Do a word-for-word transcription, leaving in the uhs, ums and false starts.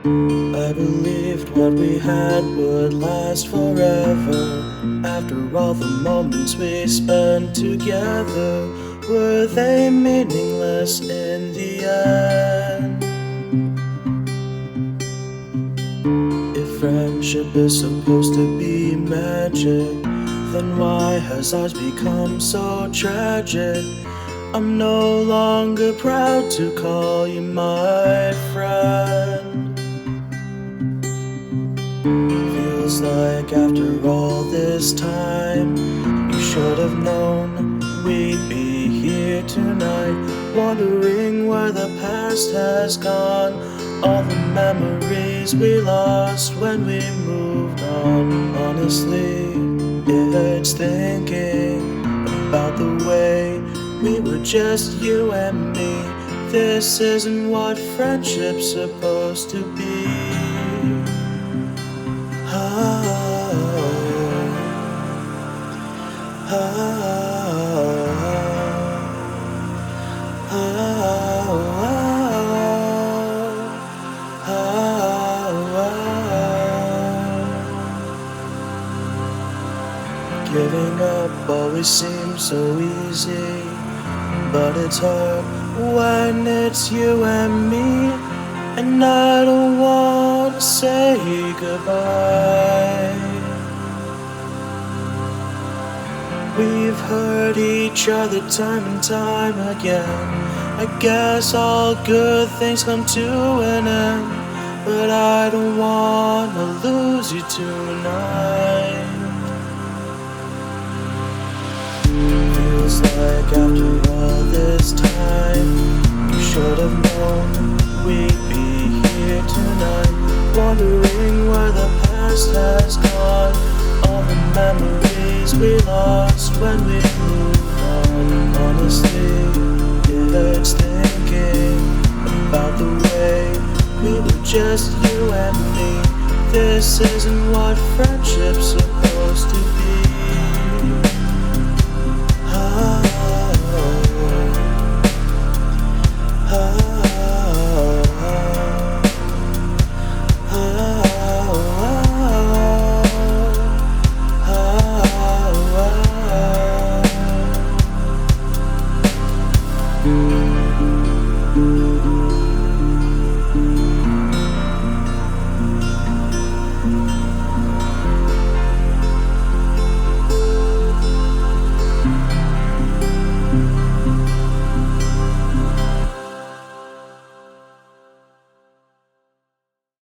I believed what we had would last forever. After all the moments we spent together, were they meaningless in the end? If friendship is supposed to be magic, then why has ours become so tragic? I'm no longer proud to call you my friend. Feels like after all this time, you should have known we'd be here tonight, wondering where the past has gone, all the memories we lost when we moved on. Honestly, it's thinking about the way we were just you and me. This isn't what friendship's supposed to be. Giving up always seems so easy, but it's hard when it's you and me. And I don't want to say goodbye. We've hurt each other time and time again. I guess all good things come to an end, but I don't want to lose you tonight. Feels like after all this time, you should have known we'd be here tonight, wondering where the past has gone, all the memories we lost when we moved on. Honestly, it's thinking about the way we were just you and me. This isn't what friendship's supposed to be.